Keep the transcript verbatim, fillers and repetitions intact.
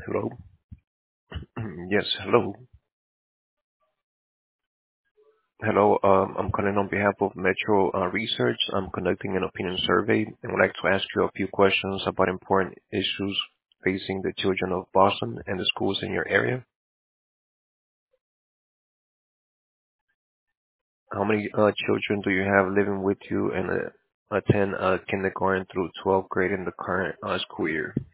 Hello. Yes, hello. Hello. Um, I'm calling on behalf of Metro uh, Research. I'm conducting an opinion survey and would like to ask you a few questions about important issues facing the children of Boston and the schools in your area. How many uh, children do you have living with you and uh, attend uh, kindergarten through twelfth grade in the current uh, school year?